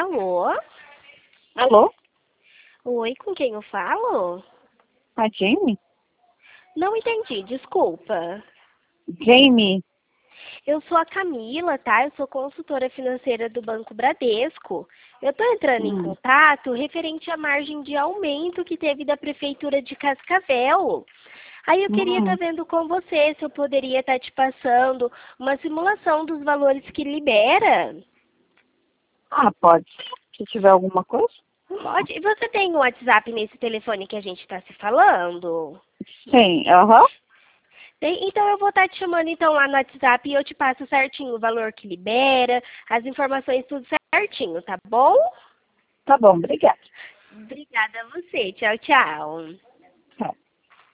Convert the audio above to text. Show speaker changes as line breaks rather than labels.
Alô?
Alô?
Oi, com quem eu falo?
A Jamie?
Não entendi, desculpa.
Jamie?
Eu sou a Camila, tá? Eu sou consultora financeira do Banco Bradesco. Eu tô entrando em
Hum.
contato referente à margem de aumento que teve da Prefeitura de Cascavel. Aí eu queria estar
Hum.
vendo com você se eu poderia estar te passando uma simulação dos valores que libera.
Pode. Se tiver alguma coisa?
Pode? E você tem um WhatsApp nesse telefone que a gente está se falando?
Sim, aham.
Então eu vou estar te chamando então lá no WhatsApp e eu te passo certinho o valor que libera, as informações tudo certinho, tá bom?
Tá bom, obrigada.
Obrigada a você. Tchau, tchau.